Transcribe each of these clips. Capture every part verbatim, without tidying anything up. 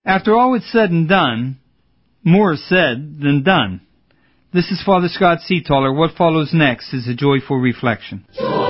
After all is said and done, more is said than done. This is Father Scott Seataller. What follows next is a joyful reflection.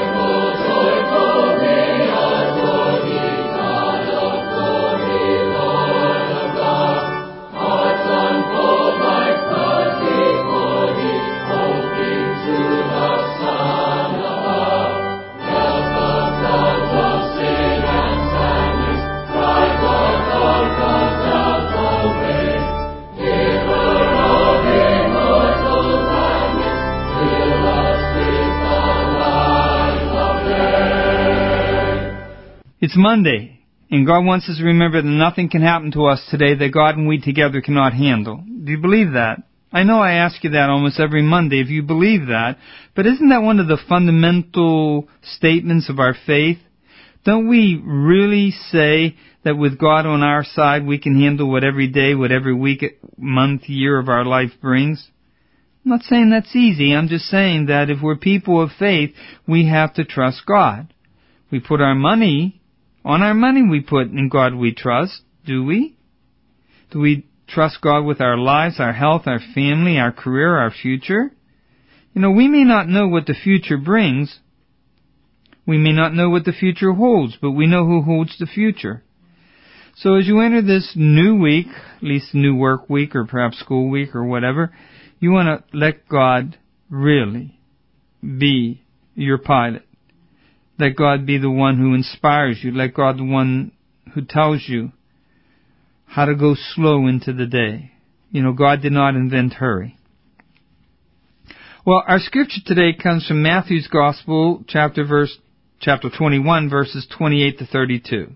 It's Monday, and God wants us to remember that nothing can happen to us today that God and we together cannot handle. Do you believe that? I know I ask you that almost every Monday if you believe that, but isn't that one of the fundamental statements of our faith? Don't we really say that with God on our side we can handle what every day, what every week, month, year of our life brings? I'm not saying that's easy. I'm just saying that if we're people of faith, we have to trust God. We put our money On our money we put in God we trust, do we? Do we trust God with our lives, our health, our family, our career, our future? You know, we may not know what the future brings. We may not know what the future holds, but we know who holds the future. So as you enter this new week, at least new work week or perhaps school week or whatever, you want to let God really be your pilot. Let God be the one who inspires you. Let God be the one who tells you how to go slow into the day. You know, God did not invent hurry. Well, our scripture today comes from Matthew's Gospel, chapter verse, chapter twenty-one, verses twenty-eight to thirty-two.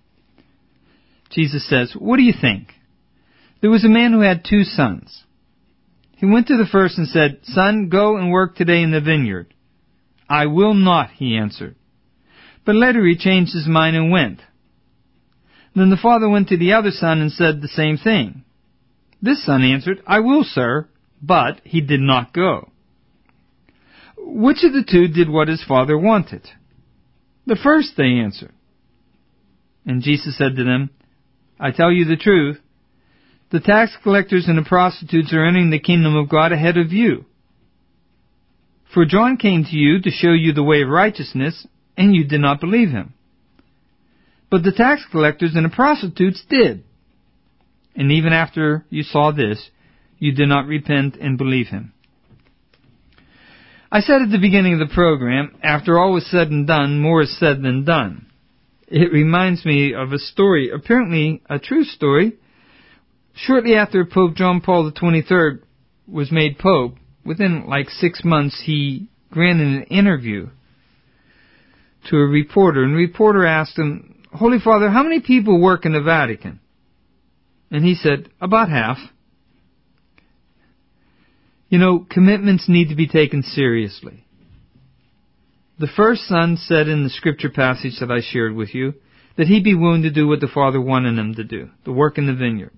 Jesus says, "What do you think? There was a man who had two sons. He went to the first and said, 'Son, go and work today in the vineyard.' 'I will not,' he answered. But later he changed his mind and went. Then the father went to the other son and said the same thing. This son answered, 'I will, sir,' but he did not go. Which of the two did what his father wanted?" "The first," they answered. And Jesus said to them, "I tell you the truth. The tax collectors and the prostitutes are entering the kingdom of God ahead of you. For John came to you to show you the way of righteousness, and you did not believe him. But the tax collectors and the prostitutes did. And even after you saw this, you did not repent and believe him." I said at the beginning of the program, after all was said and done, more is said than done. It reminds me of a story, apparently a true story. Shortly after Pope John Paul the twenty-third was made Pope, within like six months, he granted an interview to a reporter, and the reporter asked him, "Holy Father, how many people work in the Vatican?" And he said, "About half." You know, commitments need to be taken seriously. The first son said in the scripture passage that I shared with you that he'd be willing to do what the Father wanted him to do, to work in the vineyard.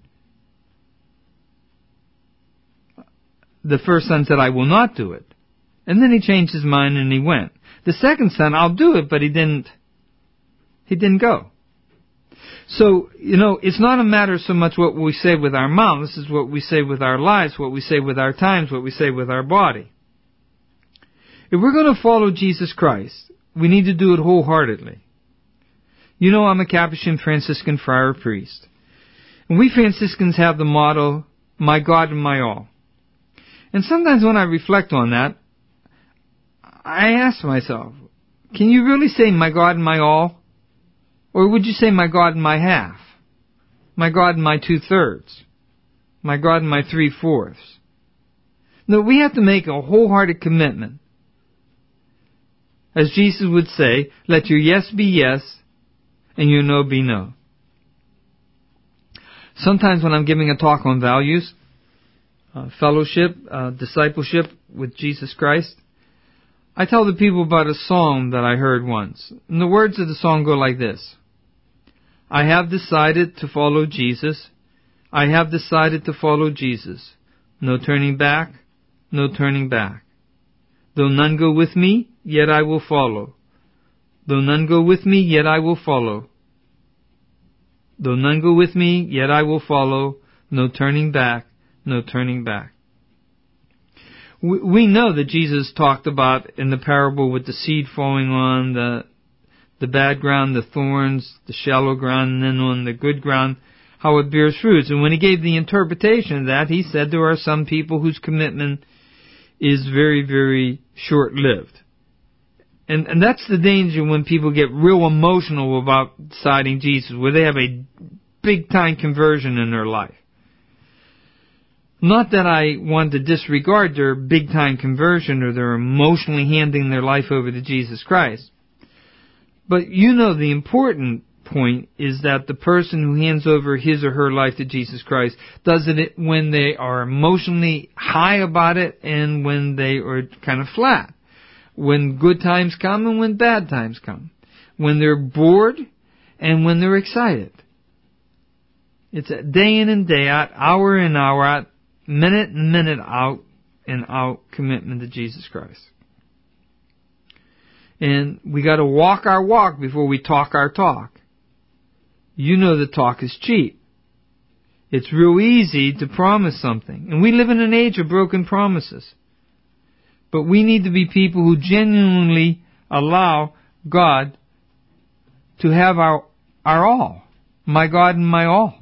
The first son said, "I will not do it." And then he changed his mind and he went. The second son, "I'll do it," but he didn't, he didn't go. So, you know, it's not a matter so much what we say with our mouths, it's what we say with our lives, what we say with our times, what we say with our body. If we're going to follow Jesus Christ, we need to do it wholeheartedly. You know, I'm a Capuchin Franciscan friar priest. And we Franciscans have the motto, "My God and my all." And sometimes when I reflect on that, I ask myself, can you really say "my God and my all"? Or would you say "my God and my half"? "My God and my two-thirds"? "My God and my three-fourths"? No, we have to make a wholehearted commitment. As Jesus would say, let your yes be yes and your no be no. Sometimes when I'm giving a talk on values, uh, fellowship, uh, discipleship with Jesus Christ, I tell the people about a song that I heard once. And the words of the song go like this. I have decided to follow Jesus. I have decided to follow Jesus. No turning back, no turning back. Though none go with me, yet I will follow. Though none go with me, yet I will follow. Though none go with me, yet I will follow. No turning back, no turning back. We, we know that Jesus talked about in the parable with the seed falling on the the bad ground, the thorns, the shallow ground, and then on the good ground, how it bears fruits. And when he gave the interpretation of that, he said there are some people whose commitment is very, very short-lived. And, and that's the danger when people get real emotional about deciding Jesus, where they have a big-time conversion in their life. Not that I want to disregard their big-time conversion or their emotionally handing their life over to Jesus Christ. But you know the important point is that the person who hands over his or her life to Jesus Christ does it when they are emotionally high about it and when they are kind of flat. When good times come and when bad times come. When they're bored and when they're excited. It's a day in and day out, hour in, hour out, minute in, minute out and out commitment to Jesus Christ. And we got to walk our walk before we talk our talk. You know that talk is cheap. It's real easy to promise something. And we live in an age of broken promises. But we need to be people who genuinely allow God to have our, our all. My God and my all.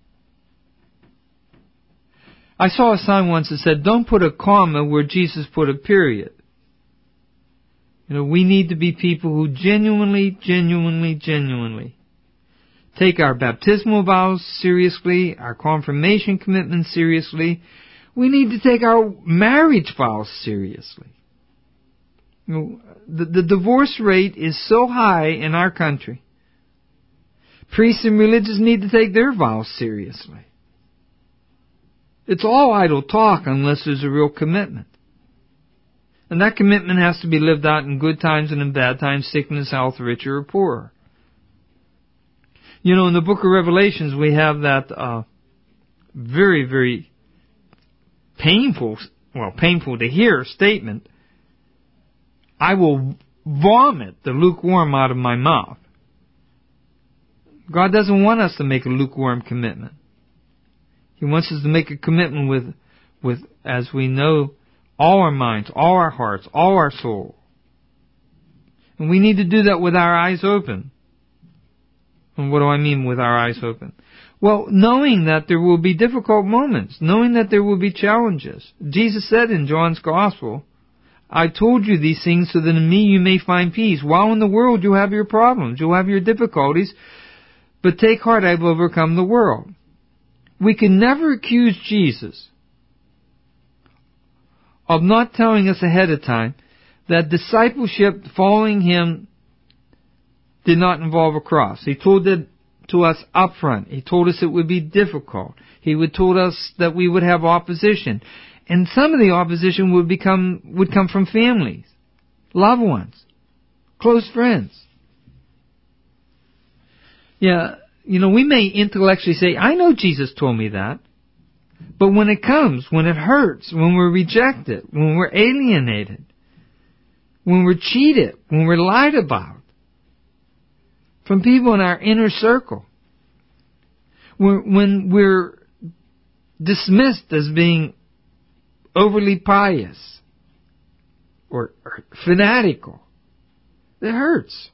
I saw a sign once that said, don't put a comma where Jesus put a period. You know, we need to be people who genuinely, genuinely, genuinely take our baptismal vows seriously, our confirmation commitments seriously. We need to take our marriage vows seriously. You know, the, the divorce rate is so high in our country. Priests and religious need to take their vows seriously. It's all idle talk unless there's a real commitment. And that commitment has to be lived out in good times and in bad times, sickness, health, richer or poorer. You know, in the book of Revelations, we have that uh, very, very painful, well, painful to hear statement, I will vomit the lukewarm out of my mouth. God doesn't want us to make a lukewarm commitment. He wants us to make a commitment with, with, as we know, all our minds, all our hearts, all our soul. And we need to do that with our eyes open. And what do I mean with our eyes open? Well, knowing that there will be difficult moments, knowing that there will be challenges. Jesus said in John's Gospel, I told you these things so that in me you may find peace. While in the world you have your problems, you'll have your difficulties, but take heart, I've overcome the world. We can never accuse Jesus of not telling us ahead of time that discipleship, following Him, did not involve a cross. He told it to us up front. He told us it would be difficult. He would told us that we would have opposition. And some of the opposition would become would come from families, loved ones, close friends. Yeah, you know, we may intellectually say, I know Jesus told me that. But when it comes, when it hurts, when we're rejected, when we're alienated, when we're cheated, when we're lied about, from people in our inner circle, when, when we're dismissed as being overly pious or, or fanatical, it hurts.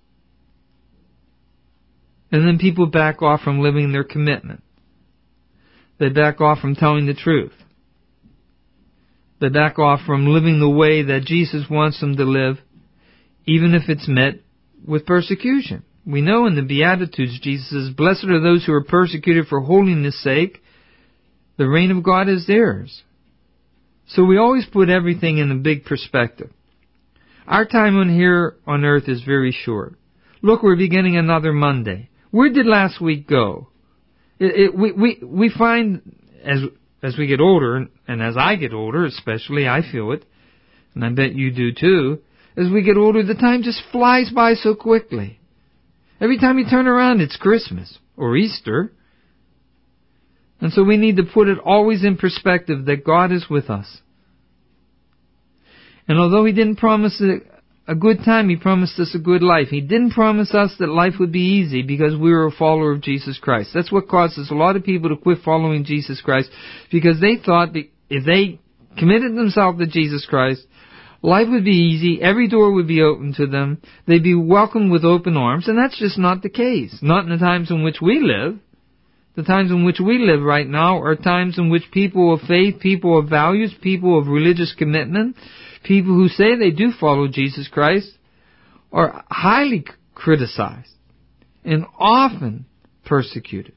And then people back off from living their commitment. They back off from telling the truth. They back off from living the way that Jesus wants them to live, even if it's met with persecution. We know in the Beatitudes, Jesus says, blessed are those who are persecuted for holiness' sake. The reign of God is theirs. So we always put everything in a big perspective. Our time on here on earth is very short. Look, we're beginning another Monday. Where did last week go? It, it, we, we, we find as, as we get older, and as I get older especially, I feel it, and I bet you do too, as we get older, the time just flies by so quickly. Every time you turn around, it's Christmas or Easter. And so we need to put it always in perspective that God is with us. And although He didn't promise a, a good time. He promised us a good life. He didn't promise us that life would be easy because we were a follower of Jesus Christ. That's what causes a lot of people to quit following Jesus Christ, because they thought that if they committed themselves to Jesus Christ, life would be easy, every door would be open to them, they'd be welcomed with open arms, and that's just not the case. Not in the times in which we live. The times in which we live right now are times in which people of faith, people of values, people of religious commitment, people who say they do follow Jesus Christ are highly criticized and often persecuted.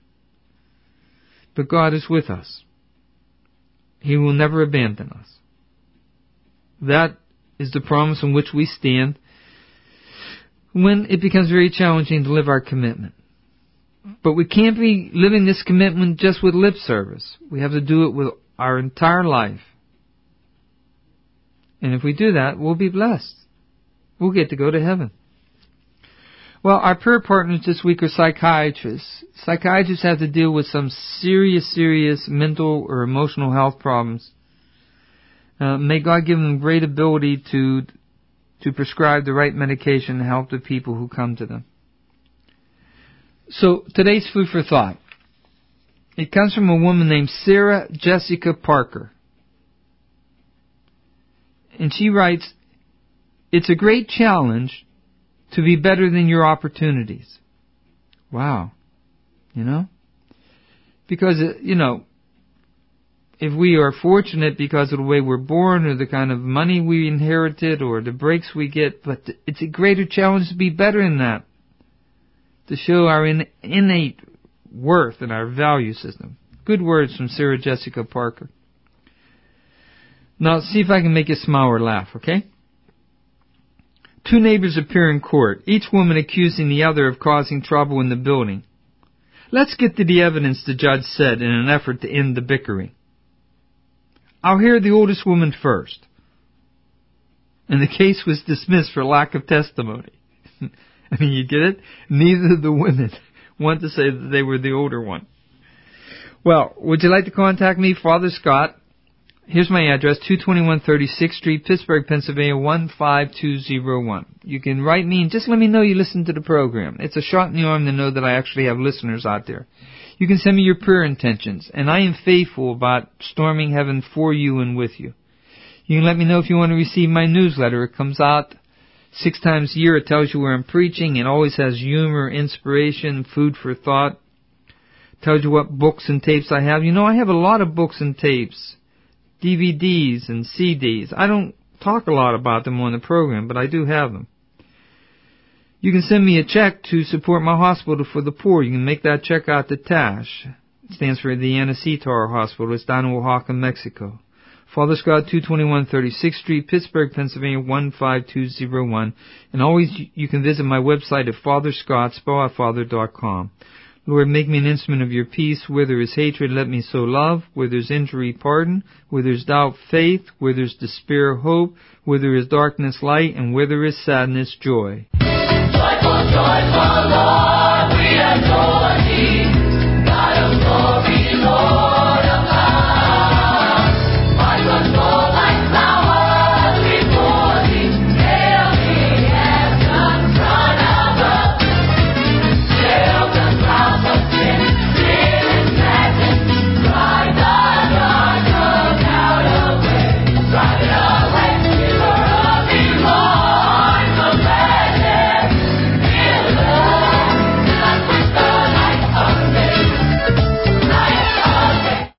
But God is with us. He will never abandon us. That is the promise on which we stand when it becomes very challenging to live our commitment. But we can't be living this commitment just with lip service. We have to do it with our entire life. And if we do that, we'll be blessed. We'll get to go to heaven. Well, our prayer partners this week are psychiatrists. Psychiatrists have to deal with some serious, serious mental or emotional health problems. Uh, may God give them great ability to to prescribe the right medication to help the people who come to them. So, today's food for thought. It comes from a woman named Sarah Jessica Parker. And she writes, "It's a great challenge to be better than your opportunities." Wow. You know? Because, you know, if we are fortunate because of the way we're born or the kind of money we inherited or the breaks we get, but it's a greater challenge to be better than that. To show our in, innate worth and our value system. Good words from Sarah Jessica Parker. Now, see if I can make you smile or laugh, okay? Two neighbors appear in court, each woman accusing the other of causing trouble in the building. "Let's get to the evidence," the judge said in an effort to end the bickering. "I'll hear the oldest woman first." And the case was dismissed for lack of testimony. I mean, you get it? Neither of the women want to say that they were the older one. Well, would you like to contact me, Father Scott? Here's my address, two twenty-one thirty-sixth Street, Pittsburgh, Pennsylvania, one five two zero one. You can write me and just let me know you listen to the program. It's a shot in the arm to know that I actually have listeners out there. You can send me your prayer intentions, and I am faithful about storming heaven for you and with you. You can let me know if you want to receive my newsletter. It comes out Six times a year. It tells you where I'm preaching. It always has humor, inspiration, food for thought. It tells you what books and tapes I have. You know, I have a lot of books and tapes, D V Ds and C Ds. I don't talk a lot about them on the program, but I do have them. You can send me a check to support my hospital for the poor. You can make that check out to TASH. It stands for the Anacetar Hospital. It's down in Oaxaca, Mexico. Father Scott, two twenty-one thirty-sixth Street, Pittsburgh, Pennsylvania, one five two zero one. And always you can visit my website at father scott spell out father dot com. Lord, make me an instrument of your peace. Where there is hatred, let me sow love. Where there's injury, pardon. Where there's doubt, faith. Where there's despair, hope. Where there is darkness, light. And where there is sadness, joy. Joyful, joyful Lord, we adore thee.